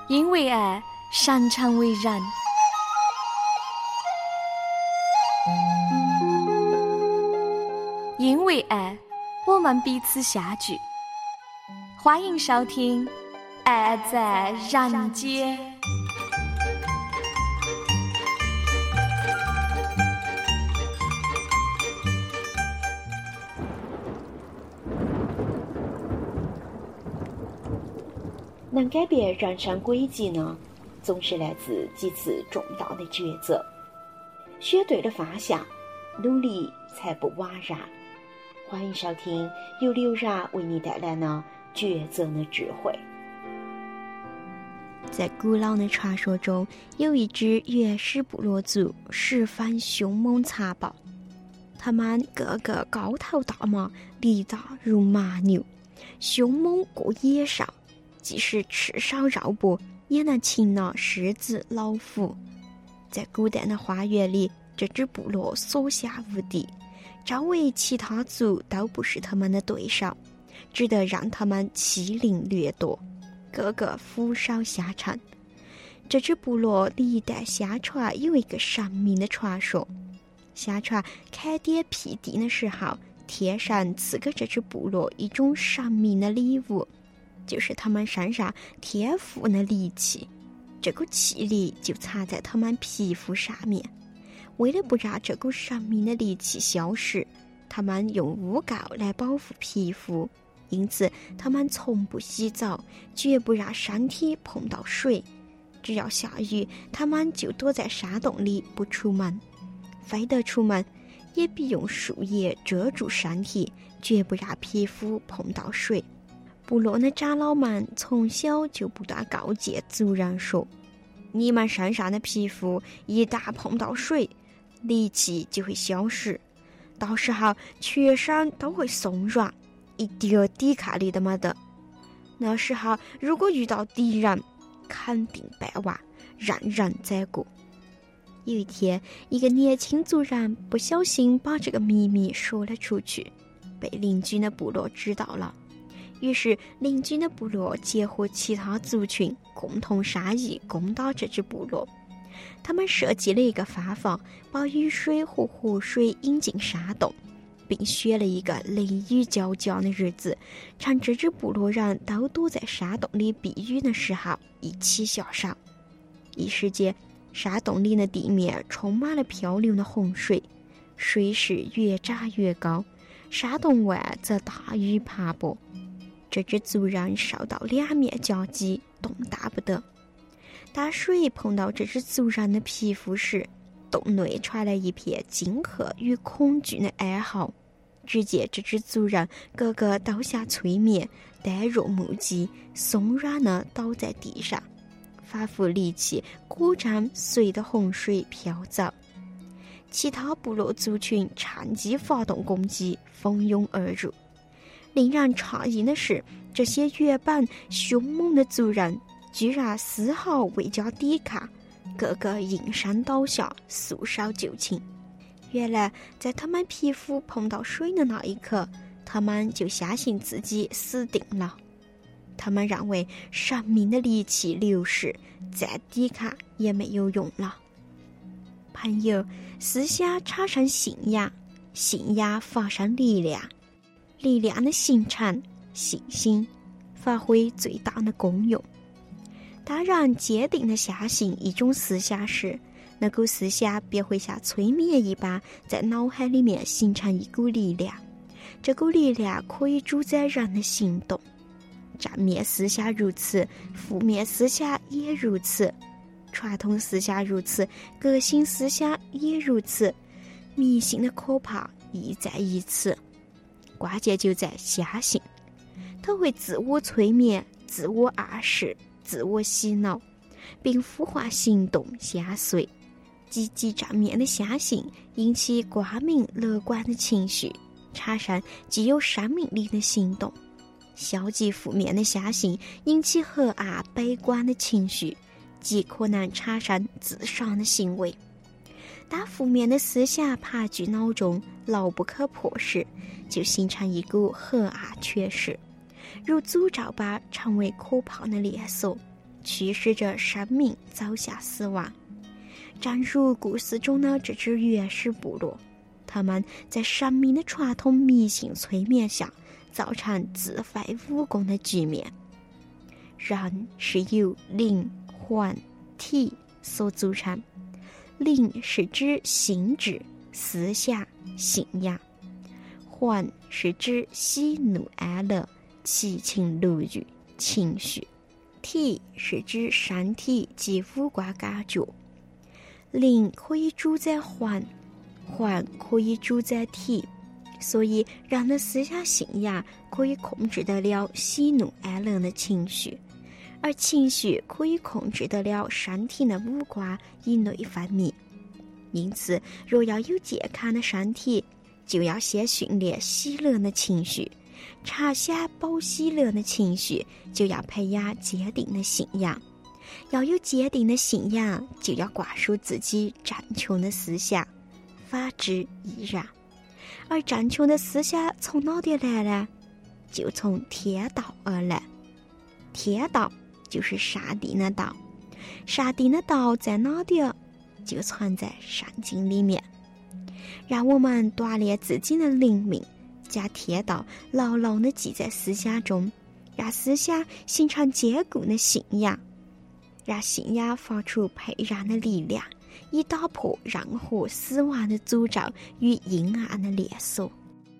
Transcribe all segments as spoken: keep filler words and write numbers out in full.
因为爱擅长为人。因为爱，我们彼此相聚。欢迎收听《爱在人间》。 能改变人生轨迹呢，总是来自几次重大的抉择。选对了方向，努力才不枉然。欢迎收听由刘然为你带来的抉择的智慧。 在古老的传说中，有一支原始部落族，十分凶猛残暴。他们个个高头大马，力大如马牛，凶猛过野兽，即使赤手肉搏，也能擒拿狮子老虎。在古代的花园里，这支部落所向无敌，周围其他族都不是他们的对手，只得让他们欺凌掠夺，个个俯首下场。这支部落历代相传有一个神秘的传说，相传开天辟地的时候，天神赐给这支部落一种神秘的礼物，就是他们身上天赋的力气。这股气力就藏在他们皮肤上面。为了不让这股神秘的力气消失，他们用污垢来保护皮肤，因此他们从不洗澡，绝不让身体碰到水。只要下雨，他们就躲在山洞里不出门，非得出门也必用树叶遮住身体，绝不让皮肤碰到水。部落的长老们从小就不断告诫族人说，你们身上的皮肤一旦碰到水，力气就会消失，到时候全身都会松软，一点抵抗力都没得。那时候如果遇到敌人，肯定败亡，任人宰割。有一天，一个年轻族人不小心把这个秘密说了出去，被邻居的部落知道了。于是邻居的部落结合其他族群，共同商议攻打这支部落。他们设计了一个方法，把雨水和河水引进山洞，并选了一个雷雨交加的日子，趁这支部落人都躲在山洞里避雨的时候一起下手。一时间，山洞里的地面充满了漂流的洪水，水势越涨越高，山洞外则大雨磅礴。这支族人受到两面夹击，动弹不得。当水碰到这只族人的皮肤时，洞内传来一片惊吓与恐惧的哀嚎。只见这只族人个个都像催眠，呆若木鸡，松软地倒在地上，仿佛力气果然随着洪水飘走。其他部落族群趁机发动攻击，蜂拥而入。令人诧异的是，这些原本凶猛的族人居然丝毫未加抵抗，个个应声倒下，束手就擒。原来在他们皮肤碰到水的那一刻，他们就相信自己死定了。他们认为生命的力气流逝，再抵抗也没有用了。朋友，思想产生信仰，信仰发生力量，力量的形成，信心发挥最大的功用。当人坚定地相信一种思想时，那股思想便会像催眠一般，在脑海里面形成一股力量。这股力量可以主宰人的行动。正面思想如此，负面思想也如此，传统思想如此，革新思想也如此。迷信的可怕亦在于此，关键就在相信。它会自我催眠，自我暗示，自我洗脑，并呼唤行动相随。积极正面的相信引起光明乐观的情绪，产生具有生命力的行动。消极负面的相信引起黑暗悲观的情绪，极可能产生自杀的行为。当负面的思想盘踞脑中，牢不可破时，就形成一股黑暗权势，如诅咒般成为可怕的连锁， 驱使着生命走向死亡。正如故事中的这支原始部落，他们在神明的传统迷信催眠下，造成自废武功的局面。人是由灵、魂、体所组成，灵是指心智、思想、信仰，魂是指喜怒哀乐、七情六欲、情绪，体是指身体及五官感觉。灵可以主宰魂，魂可以主宰体，所以人的思想信仰可以控制得了喜怒哀乐的情绪，而情绪可以控制得了身体的五官以内分泌。因此，若要有健康的身体，就要先训练喜乐的情绪；常想保喜乐的情绪，就要培养坚定的信仰。要有坚定的信仰，就要灌输自己正确的思想，反之亦然。而正确的思想从哪里来呢？就从天道而来。天道就是上帝的道，上帝的道在哪里？就存在圣经里面。让我们锻炼自己的灵命，将天道牢牢地记在思想中，让思想形成坚固的信仰，让信仰发出沛然的力量，以打破任何死亡的诅咒与阴暗的链锁。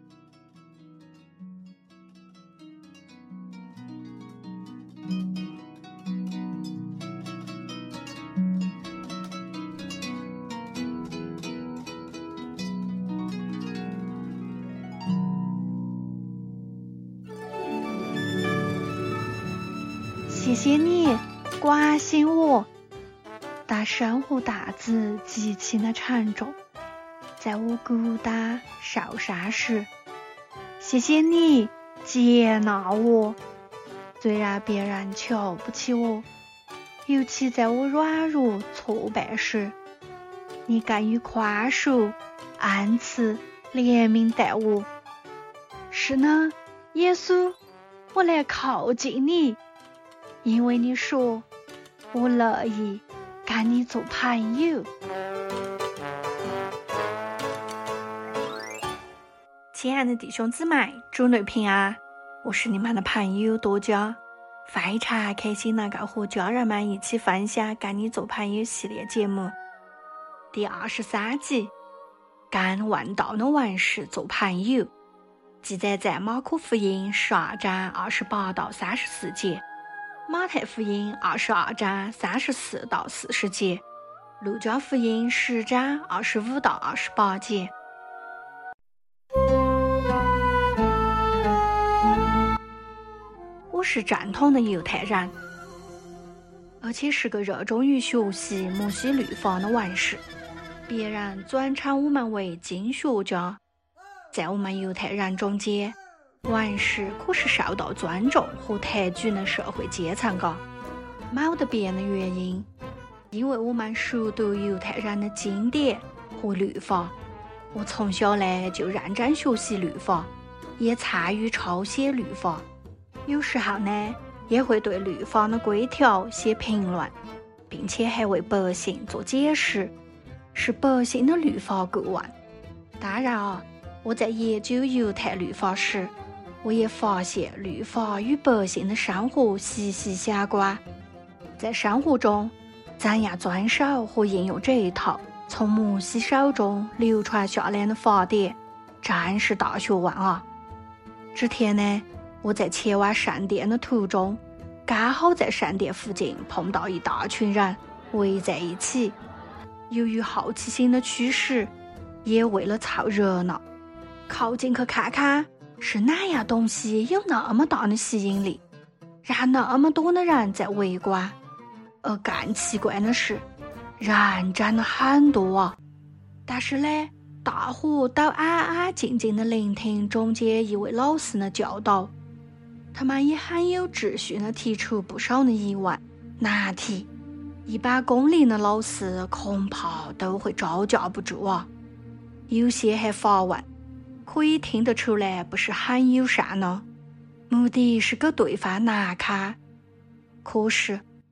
谢谢你关心我，但生活担子极其的沉重，在我孤单受伤时，谢谢你接纳我，虽然别人瞧不起我，尤其在我软弱挫败时，你敢于宽恕、恩慈、怜悯待我。是呢，耶稣，我来靠近你，因为你说我乐意跟你做朋友。亲爱的弟兄姊妹，主内平安，我是你们的朋友多佳，非常开心能够和家人们一起分享跟你做朋友系列节目第二十三集，跟问道的文士做朋友，记载在马可福音十二章二十八到三十四节，马太福音二十二章三十四到四十节，路加福音十章二十五到二十八节。我是正统的犹太人，而且是个热衷于学习摩西律法的文士，别人尊称我们为经学家。在我们犹太人中间，文士可是受到尊重和抬举的社会阶层噶。没得别的原因，因为我们熟读犹太人的经典和律法，我从小呢就认真学习律法，也参与抄写律法，有时候呢也会对律法的规条写评论，并且还为百姓做解释，是百姓的律法顾问。当然啊，我在研究犹太律法时，我也发现律法与百姓的生活息息相关。在生活中，怎样遵守和应用这一套从摩西手中流传下来的法典，真是大学问啊！这天呢，我在前往圣殿的途中，刚好在圣殿附近碰到一大群人围在一起。由于好奇心的驱使，也为了凑热闹，靠近去看看是哪样东西有那么大的吸引力，让那么多的人在围观。而更奇怪的是，人真的很多啊！但是呢，大伙都安安静静地聆听中间一位老师的教导，他们也很有秩序地提出不少的疑问、难题。一般公立的老师恐怕都会招架不住啊！有些还发问，可以听得出来不是很友善呢，目的是给对方难堪。可是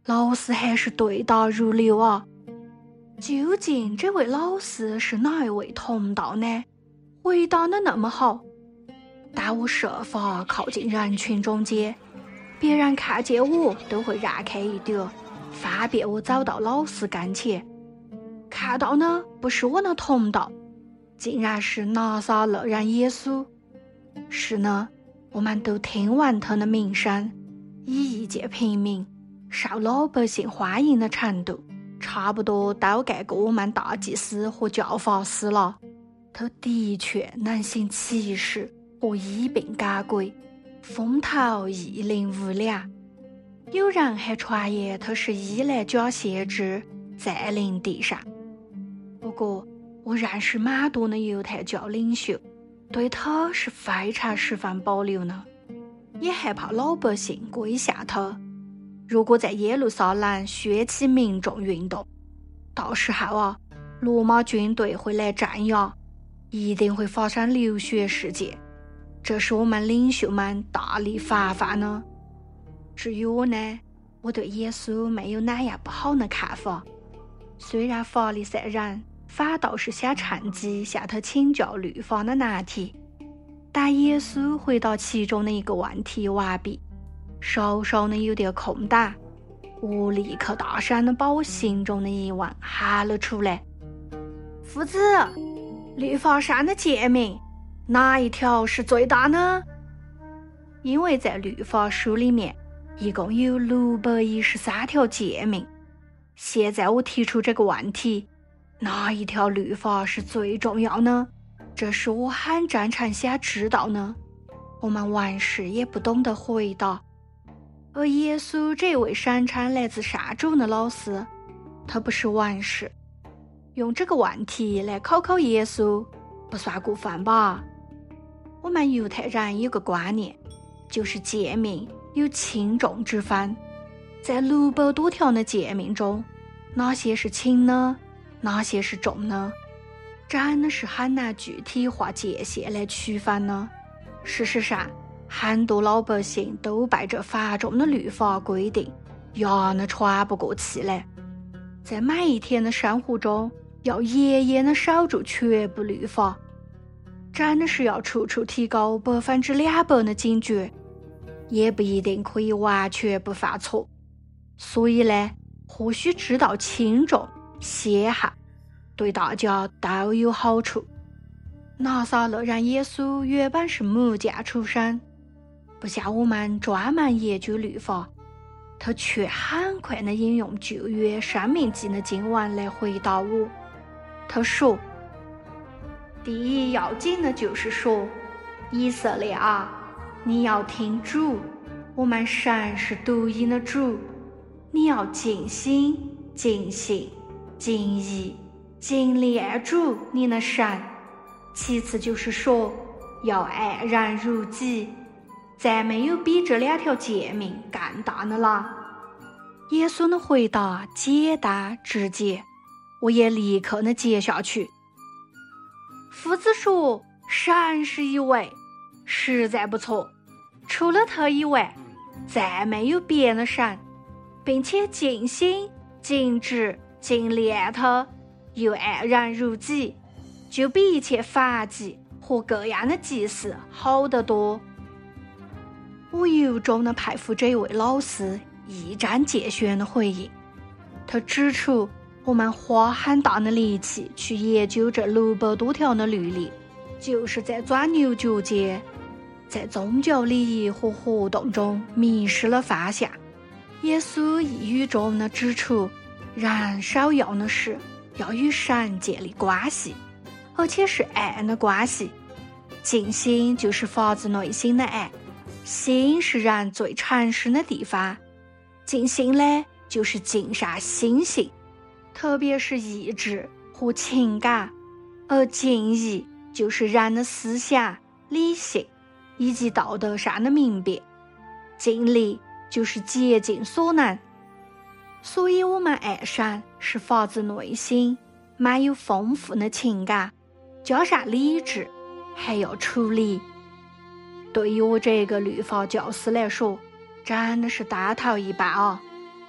老师还是对答如流啊。究竟这位老师是哪一位同道呢？回答的那么好，但我设法靠近人群中间，别人看见我都会让开一点，方便我走到老师跟前。看到呢，不是我的同道，竟然是拿撒勒人耶稣。是呢，我们都听闻他的名声，以一介平民受老百姓欢迎的程度，差不多都盖过我们大祭司和教法师了。他的确能行奇事和医病赶鬼，风头异灵无两。有人还传言他是伊莱贾先知在临地上。不过我认识蛮多的犹太教领袖，对他是非常十分保留呢，也害怕老百姓归向他。如果在耶路撒冷掀起民众运动，到时候啊，罗马军队会来镇压，一定会发生流血事件。这是我们领袖们大力防范呢。至于我呢，我对耶稣没有哪样不好的看法。虽然法利赛人反倒是想趁机向他请教律法的难题，但耶稣回答其中的一个问题完毕，稍稍的有点空档，我立刻大声的把我心中的疑问喊了出来：夫子，律法上的诫命哪一条是最大呢？因为在律法书里面一共有六百一十三条诫命，现在我提出这个问题，哪一条律法是最重要呢？这是我很真诚想知道呢。我们文士也不懂得回答。而耶稣这位声称来自上主的老师，他不是文士，用这个问题来考考耶稣，不算过分吧？我们犹太人有个观念，就是诫命有轻重之分。在六百多条的诫命中，哪些是轻呢？哪些是重呢？真的是很难具体化界限来区分呢。事实上，很多老百姓都被这繁重的律法规定压得喘不过气来，在每一天的生活中要严严的守住全部律法，真的是要处处提高百分之两百的警觉，也不一定可以完全不犯错。所以呢，或许知道轻重先后对大家都有好处。拿撒勒人耶稣原本是木匠出身，不像我们专门研究律法，他却很快地引用旧约申命记的经文来回答我。他说，第一要紧的就是说，以色列啊，你要听主，我们神是独一的主，你要尽心尽性尽意尽力爱主你的神。其次就是说，要爱人如己，再没有比这两条诫命更大的了。耶稣的回答简单直接，我也立刻的接下去。夫子说，神是一位，实在不错，除了他以外，再没有别的神，并且尽心尽职尽力爱他，又爱人如己，就比一切燔祭和各样的祭祀好得多。我由衷的佩服这位老师一针见血的回应。他指出，我们花很大的力气去研究这六百多条的律例，就是在钻牛角尖，在宗教礼仪和活动中迷失了方向。耶稣一语中的指出，人首要的是要与神建立关系，而且是爱的关系。尽心就是发自内心的爱，心是人最诚实的地方。尽心呢，就是尽上心性，特别是意志和情感；而尽意就是人的思想、理性以及道德上的明辨。尽力就是竭尽所能。所以我们爱神是发自内心，满有丰富的情感，加上理智，还要处理。对于我这个律法教师来说，真的是大头一棒啊！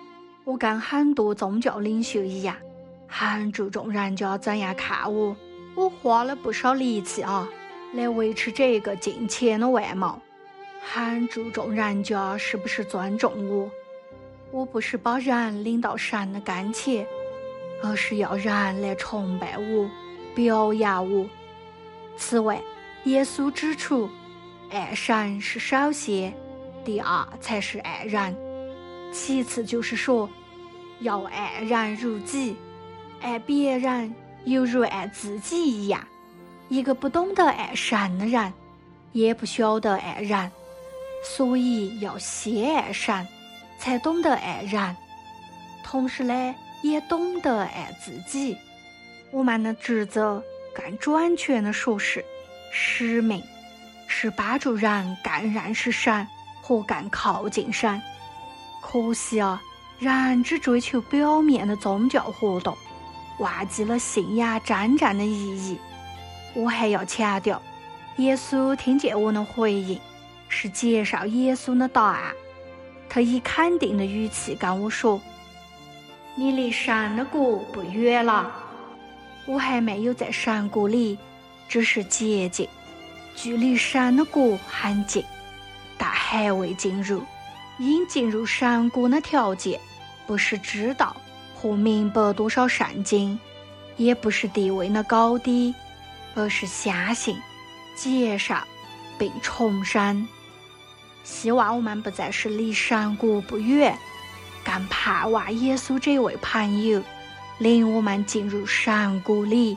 我跟很多宗教领袖一样，很注重人家怎样看我。我花了不少力气啊，来维持这个金钱的外貌，很注重人家是不是尊重我。我不是把人领到神的跟前，而是要人来崇拜我，表扬我。此外，耶稣指出，爱神是首先，第二才是爱人，其次就是说要爱人如己，爱别人犹如爱自己一样。一个不懂得爱神的人，也不晓得爱人，所以要先爱神，才懂得爱人，同时呢，也懂得爱自己。我们的职责，更准确的说是使命，是帮助人更认识神和更靠近神。可惜啊，人只追求表面的宗教活动，忘记了信仰真正的意义。我还要强调，耶稣听见我的回应，是介绍耶稣的答案。他以肯定的语气跟我说：“你离神的国不远了。”我还没有在神国里，只是接近，距离神的国很近，但还未进入。因进入神国的条件，不是知道或明白多少圣经，也不是地位的高低，而是相信、接受并重生。希望我们不再是离神国不远，更盼望耶稣这位朋友领我们进入神国里。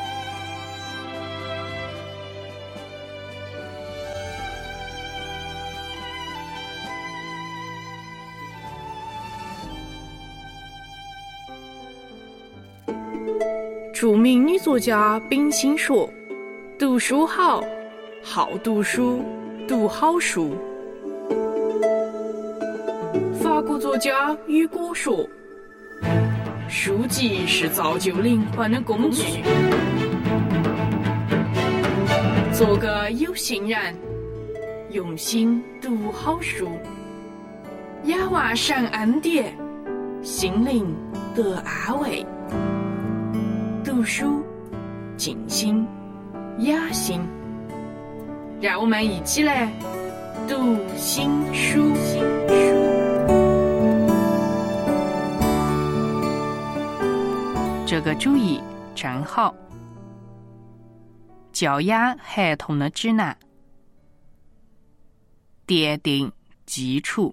著名女作家冰心说：“读书好，好读书，读好书。”法国作家雨果说：“书籍是造就灵魂的工具。”做个有心人，用心读好书，仰望神恩典，心灵得安慰。读书静心雅心，让我们一起来读心书。这个主意真好。教养孩童的指南，奠定基础。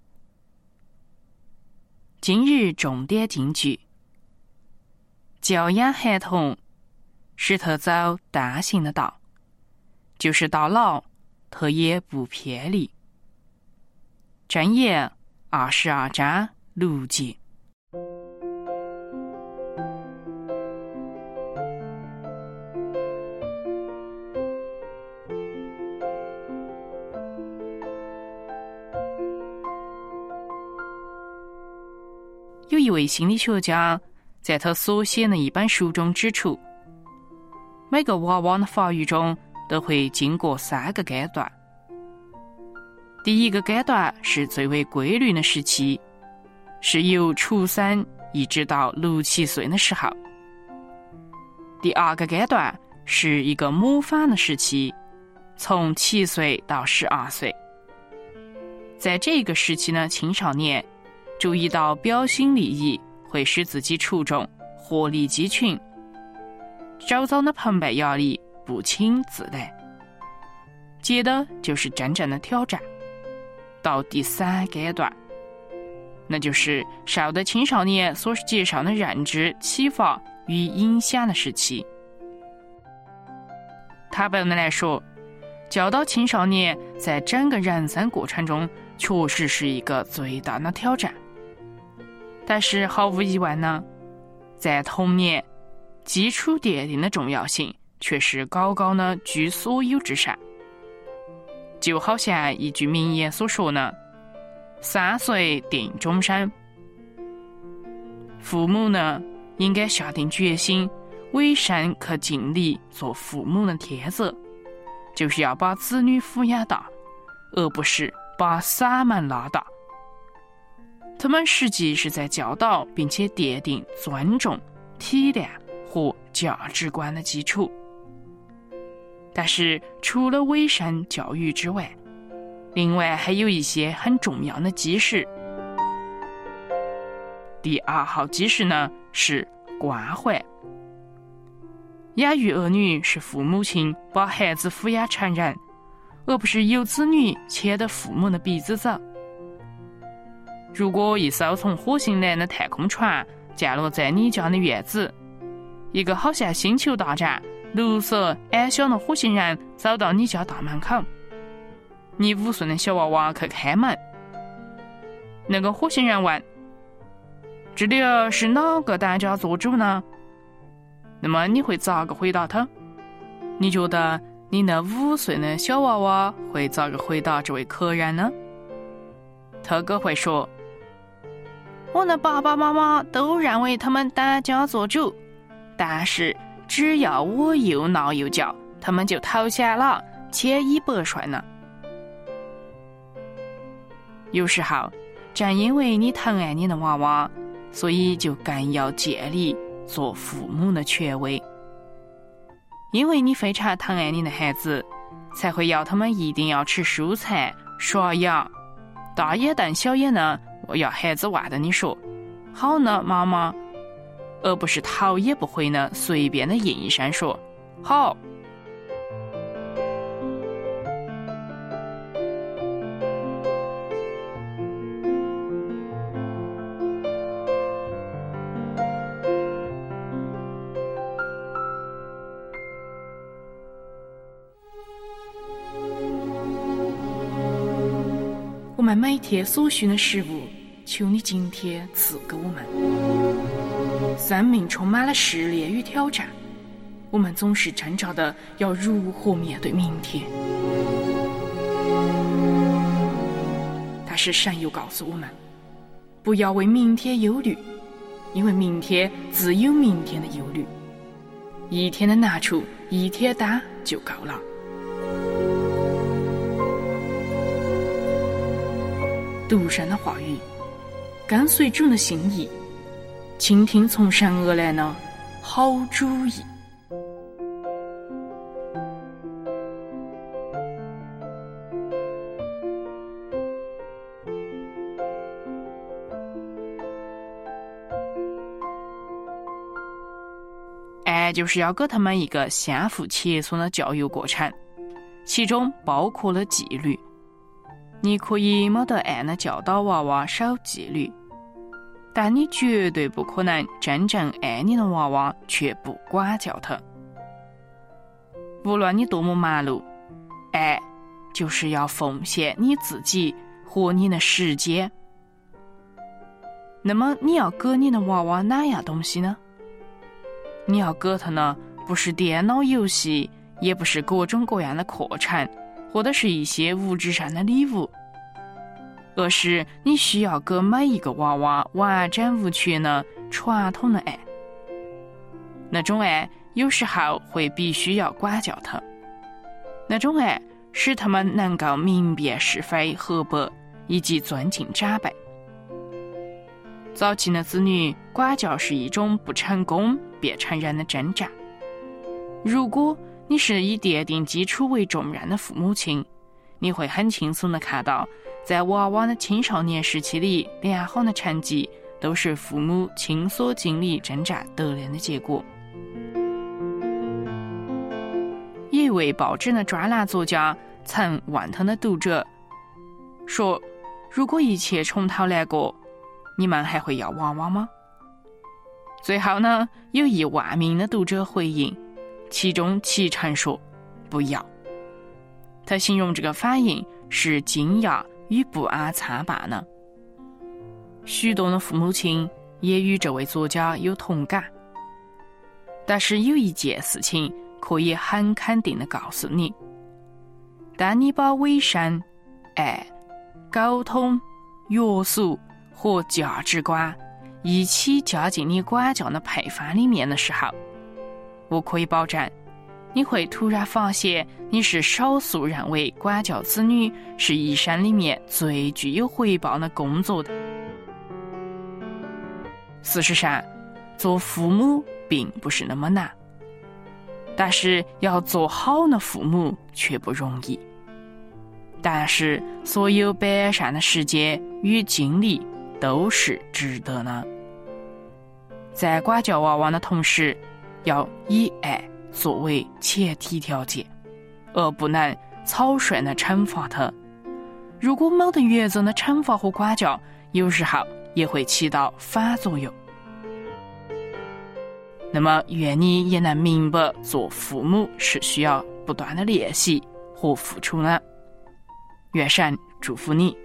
今日重点金句：教养孩童，使他走大行的道，就是到老，他也不偏离。箴言二十二章六节。有一位心理学家在他所写的一本书中指出，每个娃娃的发育中都会经过三个阶段。第一个阶段是最为规律的时期，是由出生一直到六七岁的时候。第二个阶段是一个模仿的时期，从七岁到十二岁。在这个时期呢，青少年注意到标新立异会使自己出众，活力鸡群，周遭的澎湃压力不请自来。接的就是真正的挑战。到第三阶段，那就是受到青少年所接受的认知启发与影响的时期。坦白的来说，教导青少年在整个人生过程中确实是一个最大的挑战。但是毫无疑问呢，在童年基础奠定的重要性却是高高的居所有之上。就好像一句名言所说呢，三岁定终身。父母呢，应该下定决心，委身去尽力做父母的天责，就是要把子女抚养大，而不是把嗓门拉大。 他们实际是在教导并且奠定尊重、体谅和价值观的基础。但是除了伪善教育之外，另外还有一些很重要的基石。第二号基石呢是关怀。养育儿女是父母亲把孩子抚养成人，而不是有子女牵着父母的鼻子走。如果一艘从火星来的太空船降落在你家的院子，一个好像星球大战、绿色矮小的火星人走到你家大门口，你五岁的小娃娃去开门，那个火星人问：这里是哪个当家做主呢？那么你会咋个回答他？你觉得你那五岁的小娃娃会咋个回答这位客人呢？他哥会说：我的爸爸妈妈都认为他们当家做主，但是只要我又闹又叫，他们就投降了，千依百顺呢。有时候正因为你疼爱你的娃娃，所以就更要建立做父母的权威。因为你非常疼爱你的孩子，才会要他们一定要吃蔬菜、刷牙。大眼瞪小眼呢，我要孩子望着你说：好呢，妈妈，而不是头也不回呢，随便的应一声说好。我们每天所需的食物，求你今天赐给我们。生命充满了试炼与挑战，我们总是挣扎的要如何面对明天。但是神又告诉我们，不要为明天忧虑，因为明天自有明天的忧虑，一天的难处一天担就够了。读神的话语，跟随主的心意，倾听从神而来的好主意。爱就是要给他们一个相互切磋的教育过程，其中包括了纪律。你可以没得按的教导娃娃守纪律，但你绝对不可能真正爱你的娃娃却不管教他。无论你多么忙碌，爱就是要奉献你自己和你的时间。那么你要给你的娃娃哪样东西呢？你要给他呢，不是电脑游戏，也不是各种各样的课程，或者是一些物质上的礼物，而是你需要给每一个娃娃完整无缺的传统的爱。那种爱有时候会必须要管教他，那种爱使他们能够明辨是非黑白，以及尊敬长辈。早期的子女管教是一种不成功便成人的挣扎。如果你是以奠定基础为重任的父母亲，你会很轻松地看到，在娃娃的青少年时期里，良好的成绩都是父母亲所经历挣扎得来的结果。有一位报纸的专栏作家曾问他的读者说：如果一切从头来过，你们还会要娃娃吗？最后呢，有一万名的读者回应，其中七成说不要。他形容这个反应是惊讶与不安参半呢。许多的父母亲也与这位作家有同感，但是有一件事情可以很肯定地告诉你：当你把伪善、爱、沟通、约束和价值观一起加进你管教的配方里面的时候，我可以保证，你会突然发现你是少数认为管教子女是一生里面最具有回报的工作的。 事实上，做父母并不是那么难，但是要做好的父母却不容易。但是，所有百善的时间与精力都是值得的。在管教娃娃的同时，要以爱作为前提条件，而不能草率地惩罚他。如果没得原则的惩罚和管教，有时候也会起到反作用。那么，愿你也能明白，做父母是需要不断的练习和付出的。愿神祝福你。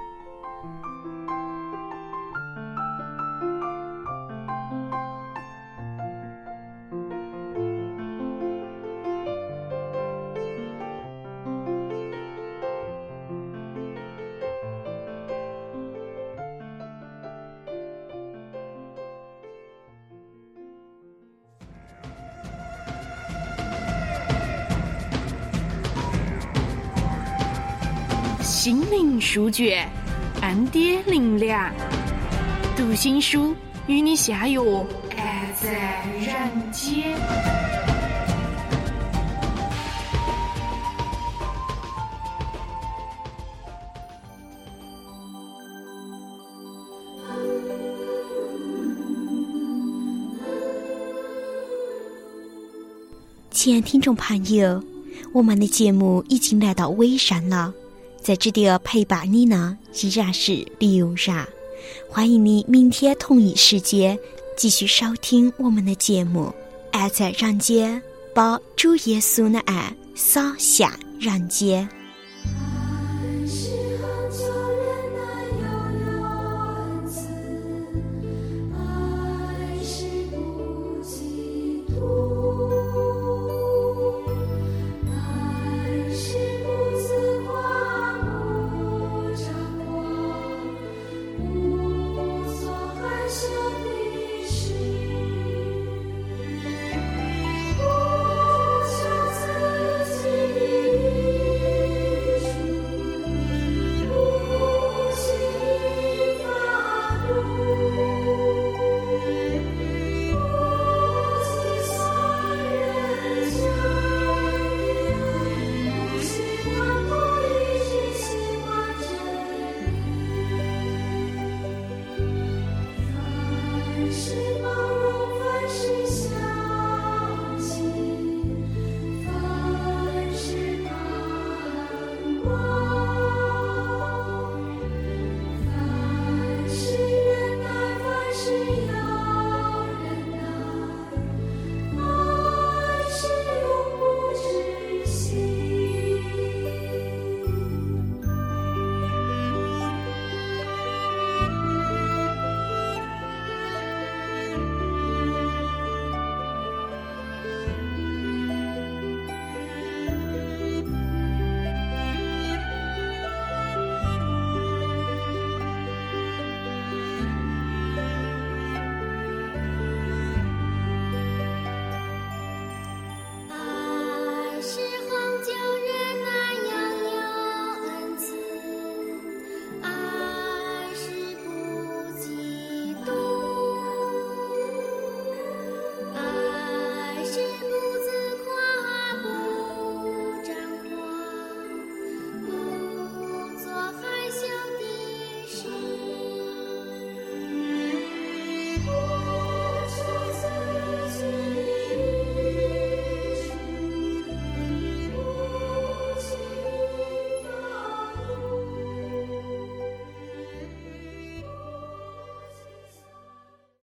心灵书卷，恩典灵粮，读心书与你相约爱在人间。 亲爱听众朋友，我们的节目已经来到尾声了。在这里陪伴你呢，依然是刘然。欢迎你明天同一时间继续收听我们的节目。爱在人间，把主耶稣的爱洒向人间。